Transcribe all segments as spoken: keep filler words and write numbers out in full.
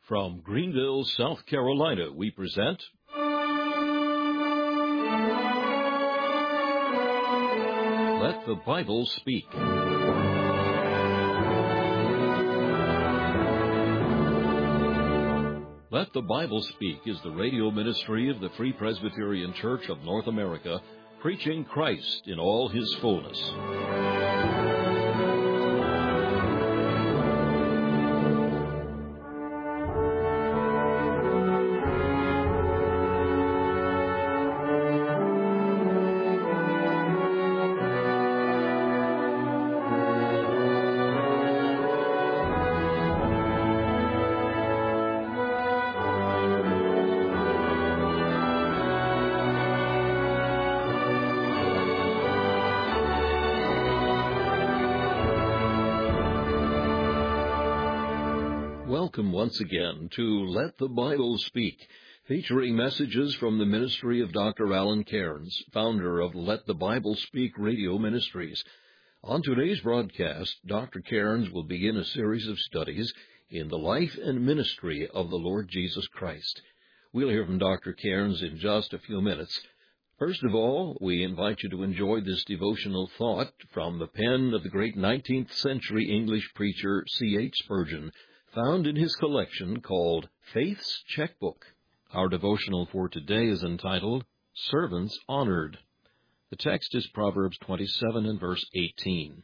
From Greenville, South Carolina, we present Let the Bible Speak. Let the Bible Speak is the radio ministry of the Free Presbyterian Church of North America, preaching Christ in all His fullness. Welcome once again to Let the Bible Speak, featuring messages from the ministry of Doctor Alan Cairns, founder of Let the Bible Speak Radio Ministries. On today's broadcast, Doctor Cairns will begin a series of studies in the life and ministry of the Lord Jesus Christ. We'll hear from Doctor Cairns in just a few minutes. First of all, we invite you to enjoy this devotional thought from the pen of the great nineteenth century English preacher C H Spurgeon, found in his collection called Faith's Checkbook. Our devotional for today is entitled, Servants Honored. The text is Proverbs twenty-seven and verse eighteen.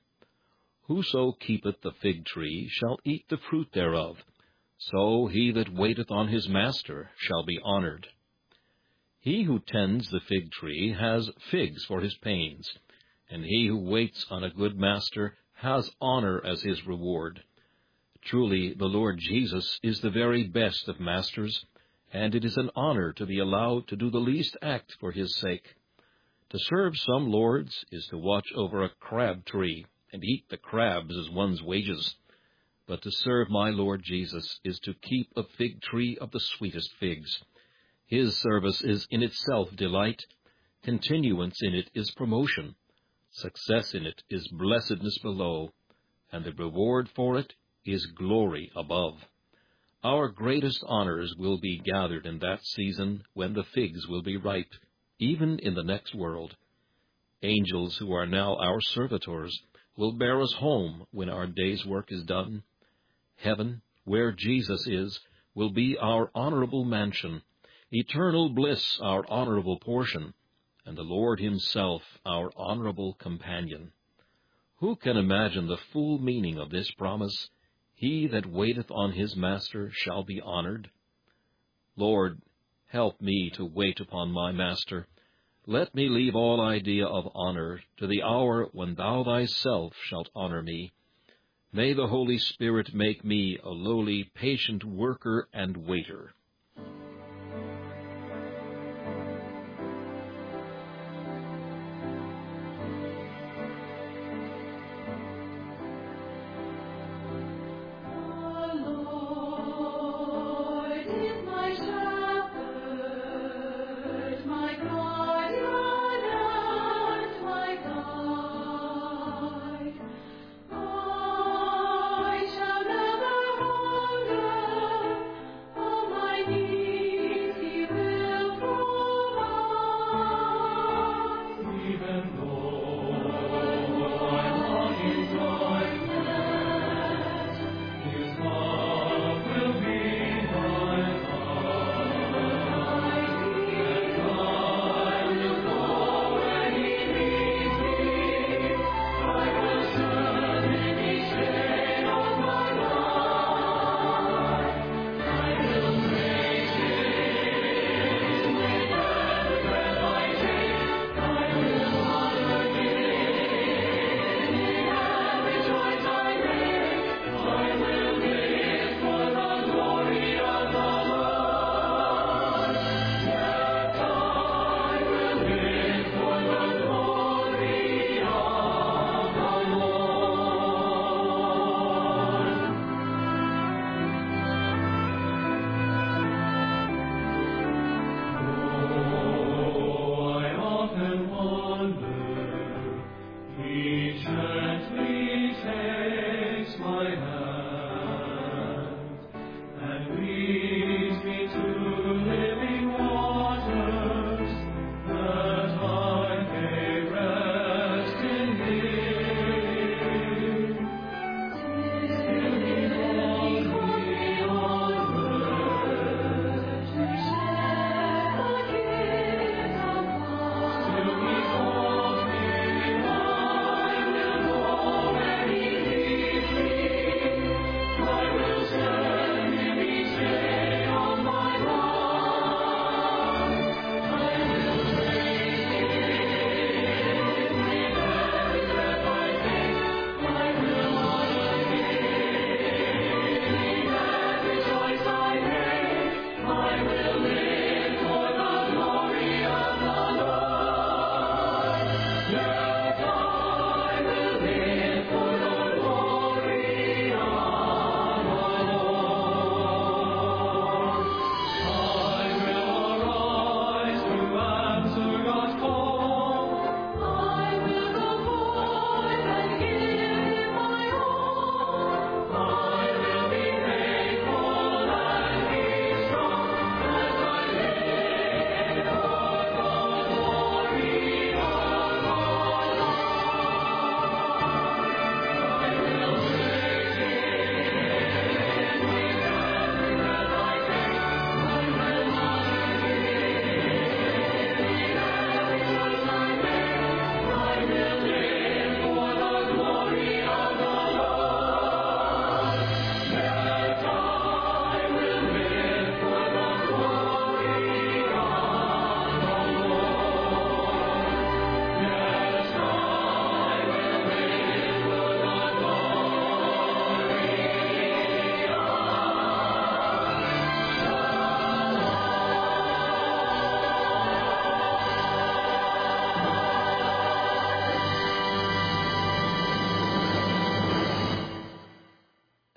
Whoso keepeth the fig tree shall eat the fruit thereof, so he that waiteth on his master shall be honored. He who tends the fig tree has figs for his pains, and he who waits on a good master has honor as his reward. Truly, the Lord Jesus is the very best of masters, and it is an honor to be allowed to do the least act for His sake. To serve some lords is to watch over a crab tree and eat the crabs as one's wages. But to serve my Lord Jesus is to keep a fig tree of the sweetest figs. His service is in itself delight. Continuance in it is promotion. Success in it is blessedness below, and the reward for it is glory above. Our greatest honors will be gathered in that season when the figs will be ripe, even in the next world. Angels who are now our servitors will bear us home when our day's work is done. Heaven, where Jesus is, will be our honorable mansion, eternal bliss our honorable portion, and the Lord Himself our honorable companion. Who can imagine the full meaning of this promise? He that waiteth on his master shall be honored. Lord, help me to wait upon my master. Let me leave all idea of honor to the hour when thou thyself shalt honor me. May the Holy Spirit make me a lowly, patient worker and waiter. I shall never hunger, all my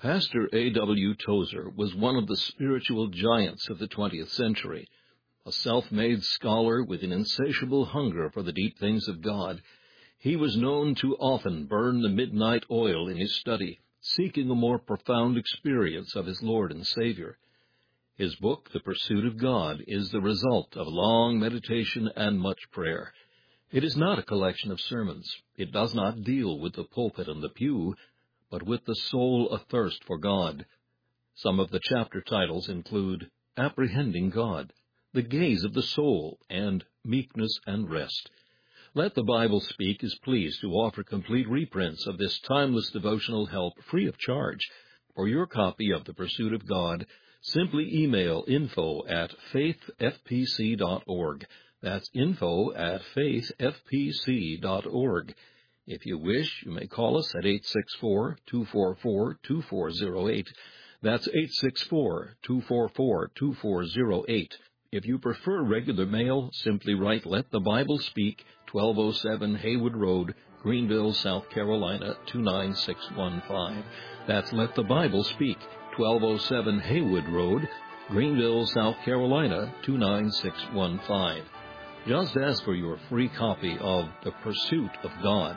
Pastor A W Tozer was one of the spiritual giants of the twentieth century. A self-made scholar with an insatiable hunger for the deep things of God, he was known to often burn the midnight oil in his study, seeking a more profound experience of his Lord and Savior. His book, The Pursuit of God, is the result of long meditation and much prayer. It is not a collection of sermons. It does not deal with the pulpit and the pew, but with the soul athirst for God. Some of the chapter titles include Apprehending God, The Gaze of the Soul, and Meekness and Rest. Let the Bible Speak is pleased to offer complete reprints of this timeless devotional help free of charge. For your copy of The Pursuit of God, simply email info at faith f p c dot org. That's info at faith f p c dot org. If you wish, you may call us at eight six four, two four four, two four zero eight. That's eight six four, two four four, two four zero eight. If you prefer regular mail, simply write Let the Bible Speak, twelve oh seven Haywood Road, Greenville, South Carolina, two nine six one five. That's Let the Bible Speak, twelve oh seven Haywood Road, Greenville, South Carolina, two nine six one five. Just ask for your free copy of The Pursuit of God.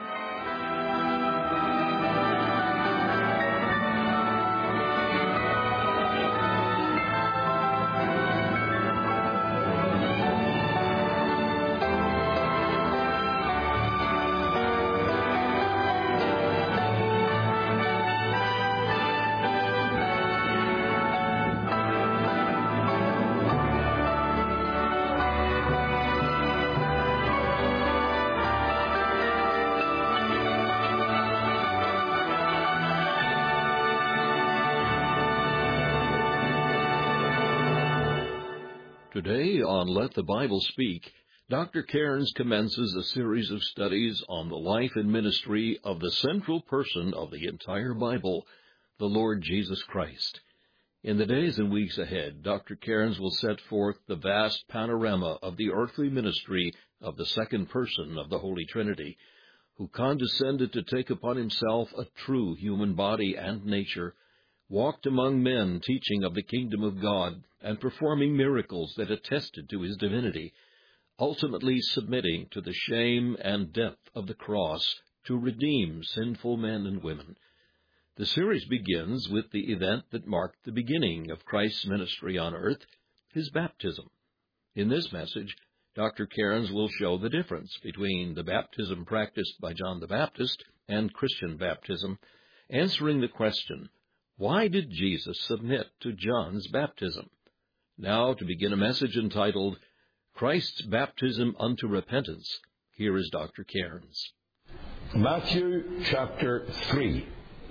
Today on Let the Bible Speak, Doctor Cairns commences a series of studies on the life and ministry of the central person of the entire Bible, the Lord Jesus Christ. In the days and weeks ahead, Doctor Cairns will set forth the vast panorama of the earthly ministry of the second person of the Holy Trinity, who condescended to take upon himself a true human body and nature, walked among men teaching of the kingdom of God and performing miracles that attested to his divinity, ultimately submitting to the shame and death of the cross to redeem sinful men and women. The series begins with the event that marked the beginning of Christ's ministry on earth, his baptism. In this message, Doctor Cairns will show the difference between the baptism practiced by John the Baptist and Christian baptism, answering the question, why did Jesus submit to John's baptism? Now, to begin a message entitled, Christ's Baptism unto Repentance, here is Doctor Cairns. Matthew chapter three,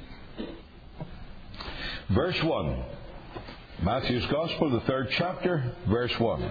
verse one. Matthew's Gospel, the third chapter, verse one.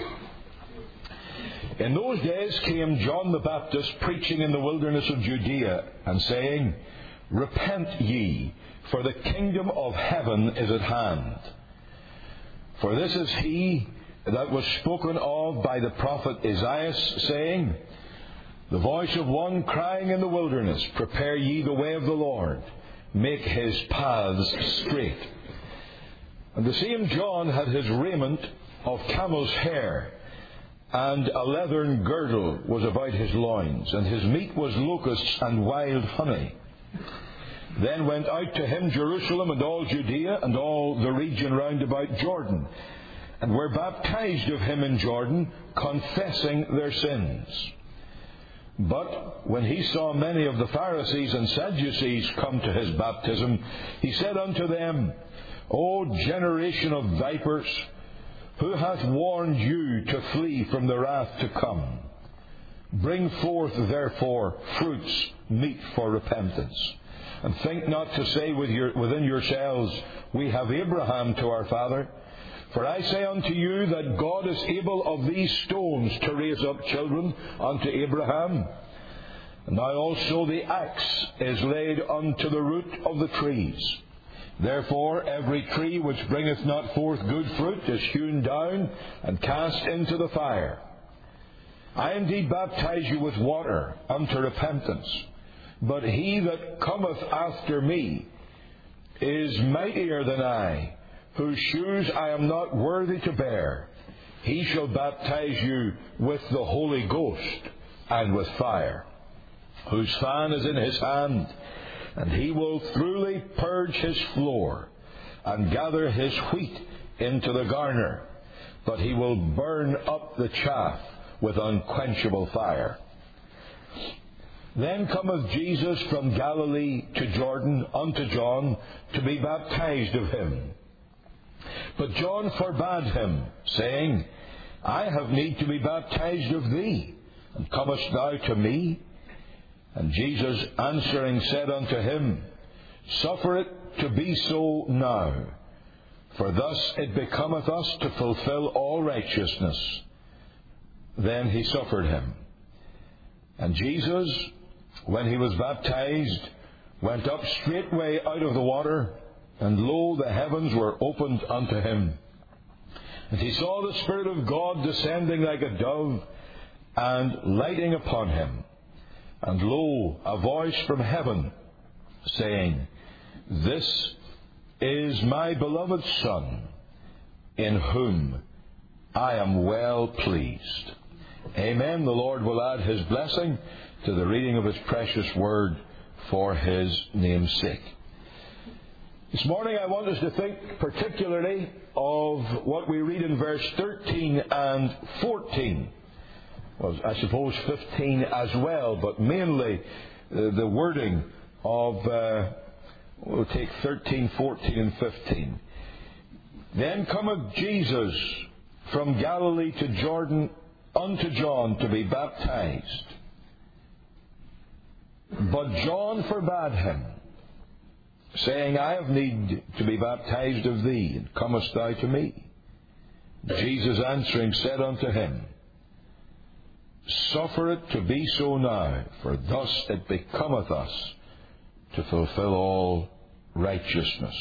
In those days came John the Baptist preaching in the wilderness of Judea, and saying, Repent ye, for the kingdom of heaven is at hand. For this is he that was spoken of by the prophet Isaiah, saying, The voice of one crying in the wilderness, Prepare ye the way of the Lord, make his paths straight. And the same John had his raiment of camel's hair, and a leathern girdle was about his loins, and his meat was locusts and wild honey. Then went out to him Jerusalem and all Judea and all the region round about Jordan, and were baptized of him in Jordan, confessing their sins. But when he saw many of the Pharisees and Sadducees come to his baptism, he said unto them, O generation of vipers, who hath warned you to flee from the wrath to come? Bring forth therefore fruits meet for repentance. And think not to say with your, within yourselves, We have Abraham to our father. For I say unto you that God is able of these stones to raise up children unto Abraham. And now also the axe is laid unto the root of the trees. Therefore every tree which bringeth not forth good fruit is hewn down and cast into the fire. I indeed baptize you with water unto repentance. But he that cometh after me is mightier than I, whose shoes I am not worthy to bear. He shall baptize you with the Holy Ghost and with fire, whose fan is in his hand, and he will thoroughly purge his floor, and gather his wheat into the garner, but he will burn up the chaff with unquenchable fire. Then cometh Jesus from Galilee to Jordan unto John to be baptized of him. But John forbade him, saying, I have need to be baptized of thee, and comest thou to me? And Jesus answering said unto him, Suffer it to be so now, for thus it becometh us to fulfill all righteousness. Then he suffered him. And Jesus, when he was baptized, went up straightway out of the water, and lo, the heavens were opened unto him. And he saw the Spirit of God descending like a dove, and lighting upon him. And lo, a voice from heaven, saying, This is my beloved Son, in whom I am well pleased. Amen. The Lord will add his blessing to the reading of his precious word for his name's sake. This morning I want us to think particularly of what we read in verse thirteen and fourteen. Well, I suppose fifteen as well, but mainly uh, the wording of, uh, we'll take thirteen, fourteen and fifteen. Then cometh Jesus from Galilee to Jordan unto John to be baptized. But John forbade him, saying, I have need to be baptized of thee, and comest thou to me? Jesus answering said unto him, Suffer it to be so now, for thus it becometh us to fulfill all righteousness.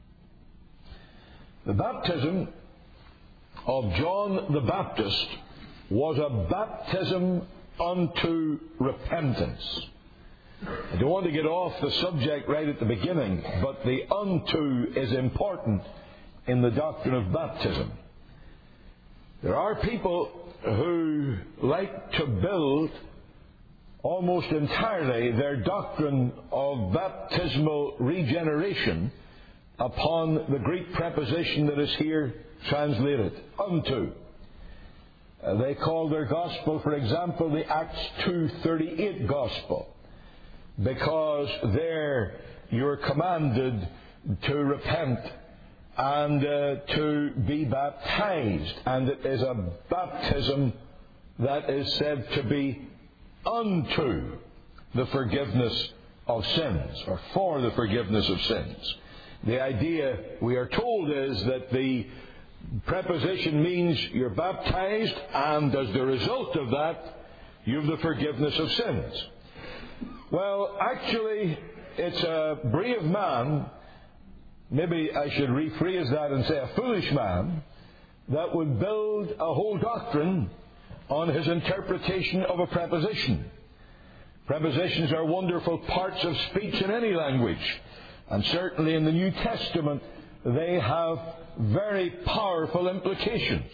The baptism of John the Baptist was a baptism unto repentance. I don't want to get off the subject right at the beginning, but the unto is important in the doctrine of baptism. There are people who like to build almost entirely their doctrine of baptismal regeneration upon the Greek preposition that is here translated, unto. Uh, they call their gospel, for example, the Acts two thirty-eight gospel, because there you're commanded to repent and uh, to be baptized, and it is a baptism that is said to be unto the forgiveness of sins, or for the forgiveness of sins. The idea, we are told, is that the preposition means you're baptized, and as the result of that, you have the forgiveness of sins. Well, actually, it's a brave man, maybe I should rephrase that and say a foolish man, that would build a whole doctrine on his interpretation of a preposition. Prepositions are wonderful parts of speech in any language, and certainly in the New Testament they have very powerful implications.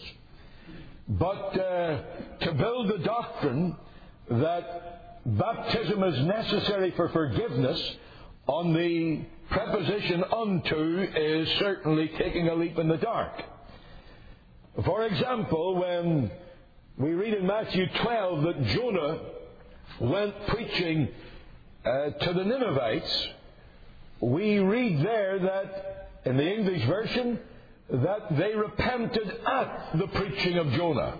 But uh, to build the doctrine that baptism is necessary for forgiveness on the preposition unto is certainly taking a leap in the dark. For example, when we read in Matthew twelve that Jonah went preaching uh, to the Ninevites, we read there that, in the English version, that they repented at the preaching of Jonah.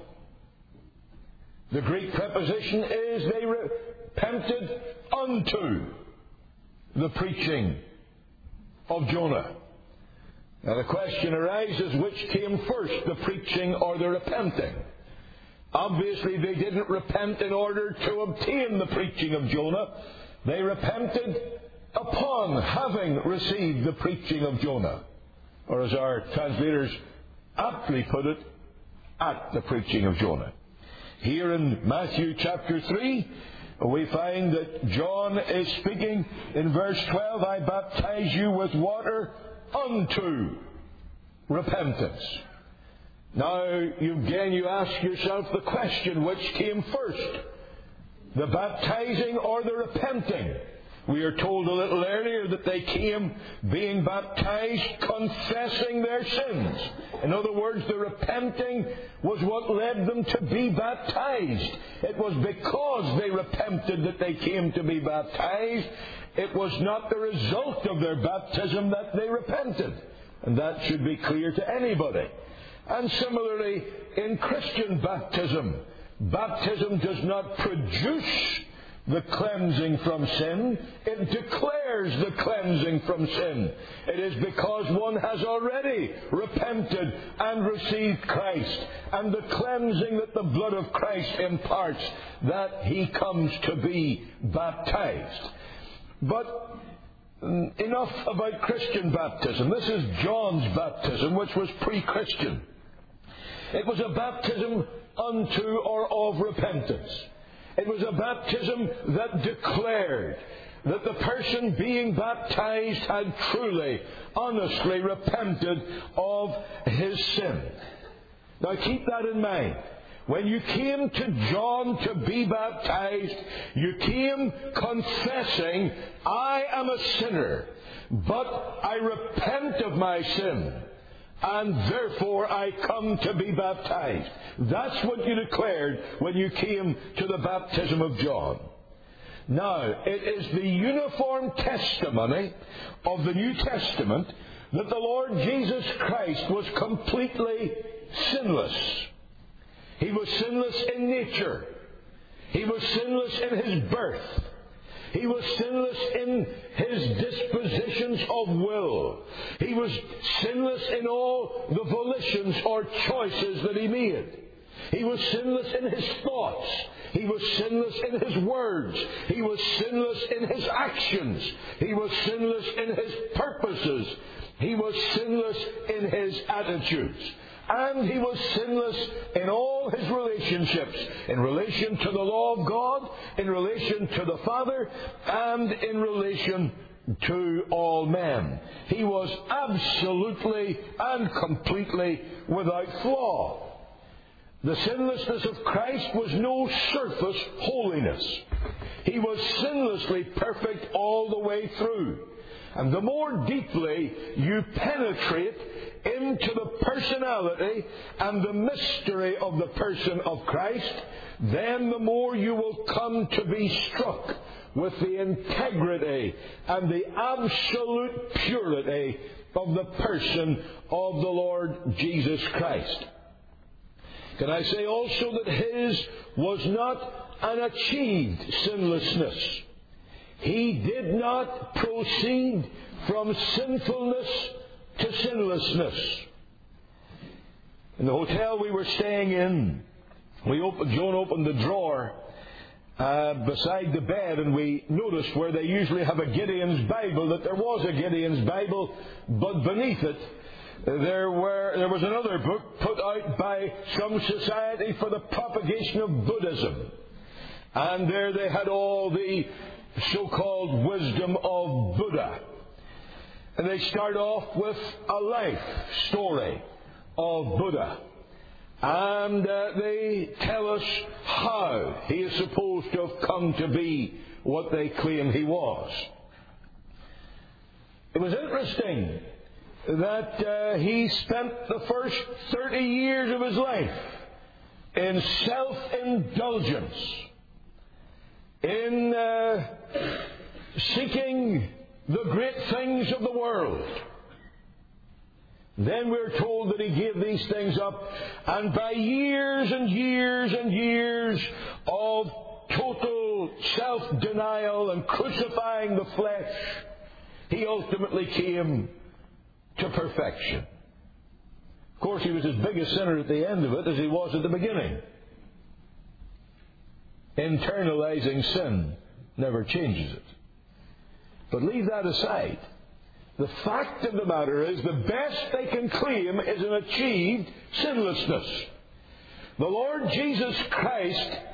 The Greek preposition is they repented unto the preaching of Jonah. Now the question arises, which came first, the preaching or the repenting? Obviously they didn't repent in order to obtain the preaching of Jonah. They repented upon having received the preaching of Jonah. Or as our translators aptly put it, at the preaching of Jonah. Here in Matthew chapter three, We find that John is speaking in verse twelve, I baptize you with water unto repentance. Now, you, again, you ask yourself the question, which came first? The baptizing or the repenting? We are told a little earlier that they came being baptized, confessing their sins. In other words, the repenting was what led them to be baptized. It was because they repented that they came to be baptized. It was not the result of their baptism that they repented. And that should be clear to anybody. And similarly, in Christian baptism, baptism does not produce the cleansing from sin. It declares the cleansing from sin. It is because one has already repented and received Christ, and the cleansing that the blood of Christ imparts, that he comes to be baptized. But enough about Christian baptism. This is John's baptism, which was pre-Christian. It was a baptism unto or of repentance. It was a baptism that declared that the person being baptized had truly, honestly repented of his sin. Now keep that in mind. When you came to John to be baptized, you came confessing, I am a sinner, but I repent of my sin, and therefore I come to be baptized. That's what you declared when you came to the baptism of John. Now, it is the uniform testimony of the New Testament that the Lord Jesus Christ was completely sinless. He was sinless in nature. He was sinless in his birth. He was sinless in his dispositions of will. He was sinless in all the volitions or choices that he made. He was sinless in his thoughts. He was sinless in his words. He was sinless in his actions. He was sinless in his purposes. He was sinless in his attitudes. And he was sinless in all his relationships, in relation to the law of God, in relation to the Father, and in relation to all men. He was absolutely and completely without flaw. The sinlessness of Christ was no surface holiness. He was sinlessly perfect all the way through. And the more deeply you penetrate into the personality and the mystery of the person of Christ, then the more you will come to be struck with the integrity and the absolute purity of the person of the Lord Jesus Christ. Can I say also that his was not an achieved sinlessness? He did not proceed from sinfulness to sinlessness. In the hotel we were staying in, we opened, Joan opened the drawer uh, beside the bed, and we noticed where they usually have a Gideon's Bible that there was a Gideon's Bible, but beneath it there were there was another book put out by some society for the propagation of Buddhism, and there they had all the so-called wisdom of Buddha. And they start off with a life story of Buddha. And uh, they tell us how he is supposed to have come to be what they claim he was. It was interesting that uh, he spent the first thirty years of his life in self-indulgence, in uh, seeking the great things of the world. Then we're told that he gave these things up, and by years and years and years of total self-denial and crucifying the flesh, he ultimately came to perfection. Of course, he was as big a sinner at the end of it as he was at the beginning. Internalizing sin never changes it. But leave that aside. The fact of the matter is, the best they can claim is an achieved sinlessness. The Lord Jesus Christ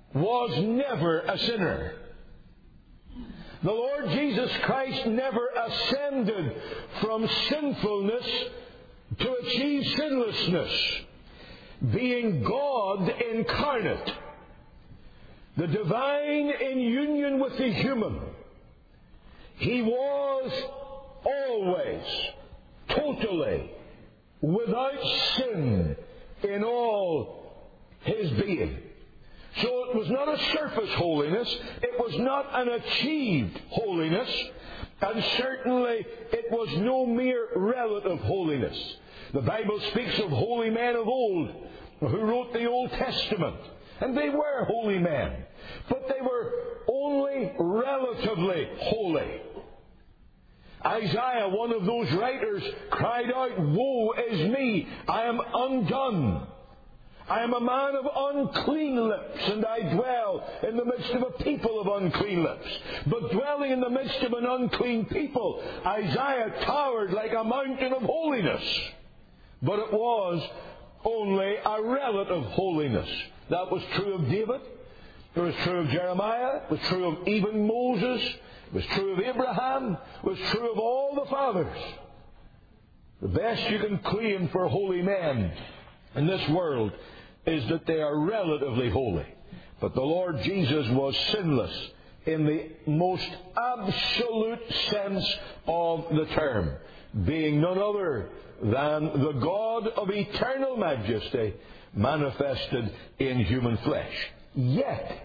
was never a sinner. The Lord Jesus Christ never ascended from sinfulness to achieve sinlessness, being God incarnate, the divine in union with the human. He was always, totally, without sin in all His being. So it was not a surface holiness, it was not an achieved holiness, and certainly it was no mere relative holiness. The Bible speaks of holy men of old who wrote the Old Testament, and they were holy men, but they were only relatively holy. Isaiah, one of those writers, cried out, "Woe is me, I am undone. I am a man of unclean lips, and I dwell in the midst of a people of unclean lips." But dwelling in the midst of an unclean people, Isaiah towered like a mountain of holiness. But it was only a relative holiness. That was true of David. It was true of Jeremiah. It was true of even Moses. It was true of Abraham. It was true of all the fathers. The best you can claim for holy men in this world is that they are relatively holy. But the Lord Jesus was sinless in the most absolute sense of the term, being none other than the God of eternal majesty manifested in human flesh. Yet,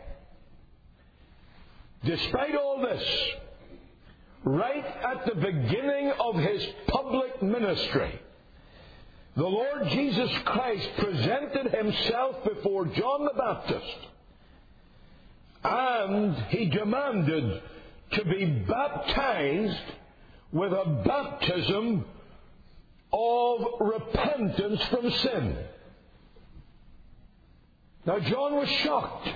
despite all this, right at the beginning of His public ministry, the Lord Jesus Christ presented Himself before John the Baptist, and He demanded to be baptized with a baptism of repentance from sin. Now John was shocked,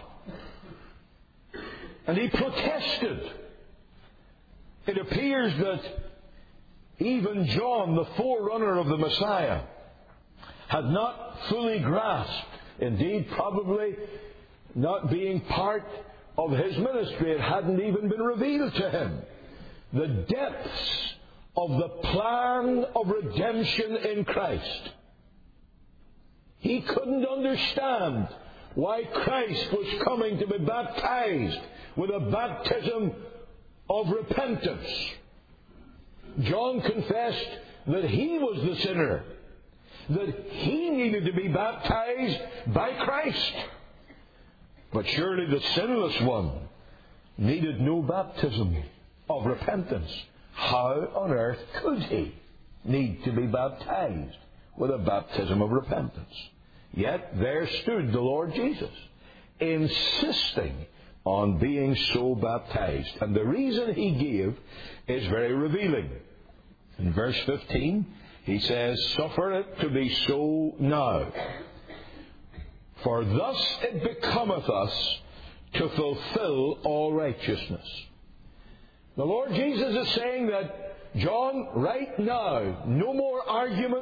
and he protested. It appears that even John, the forerunner of the Messiah, had not fully grasped, indeed probably not being part of his ministry, it hadn't even been revealed to him, the depths of the plan of redemption in Christ. He couldn't understand why Christ was coming to be baptized with a baptism of repentance. John confessed that he was the sinner, that he needed to be baptized by Christ. But surely the sinless one needed no baptism of repentance. How on earth could he need to be baptized with a baptism of repentance? Yet there stood the Lord Jesus, insisting on being so baptized. And the reason He gave is very revealing. In verse fifteen, He says, "Suffer it to be so now. For thus it becometh us to fulfill all righteousness." The Lord Jesus is saying that, John, right now, no more argument,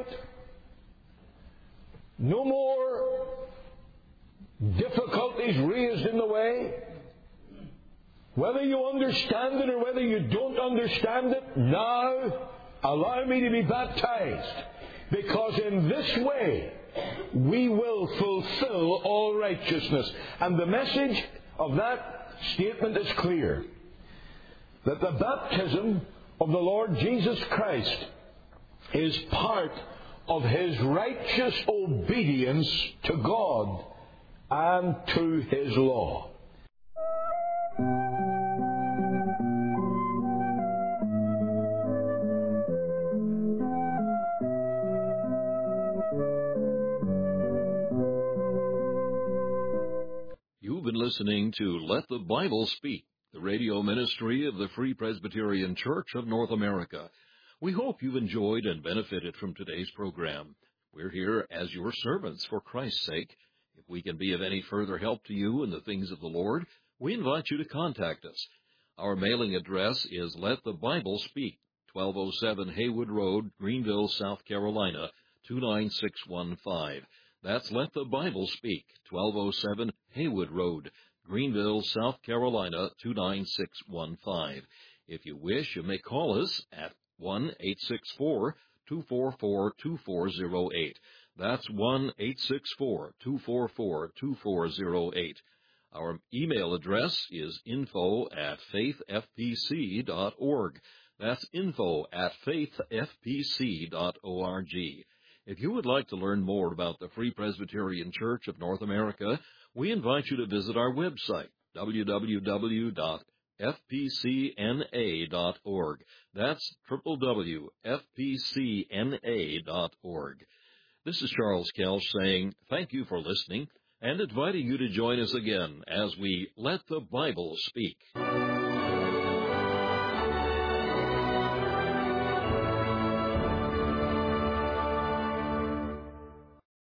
no more difficulties raised in the way. Whether you understand it or whether you don't understand it, now allow me to be baptized. Because in this way, we will fulfill all righteousness. And the message of that statement is clear. That the baptism of the Lord Jesus Christ is part of His righteous obedience to God and to His law. You've been listening to Let the Bible Speak, the radio ministry of the Free Presbyterian Church of North America. We hope you've enjoyed and benefited from today's program. We're here as your servants for Christ's sake. If we can be of any further help to you in the things of the Lord, we invite you to contact us. Our mailing address is Let the Bible Speak, twelve oh seven Haywood Road, Greenville, South Carolina, two nine six one five. That's Let the Bible Speak, twelve oh seven Haywood Road, Greenville, South Carolina, two nine six one five. If you wish, you may call us at one eight six four, two four four, two four zero eight. That's one eight six four, two four four, two four zero eight. Our email address is info at faith f p c dot org. That's info at faith f p c dot org. If you would like to learn more about the Free Presbyterian Church of North America, we invite you to visit our website, w w w dot f p c n a dot org. That's w w w dot f p c n a dot org. This is Charles Kelch saying thank you for listening and inviting you to join us again as we Let the Bible Speak.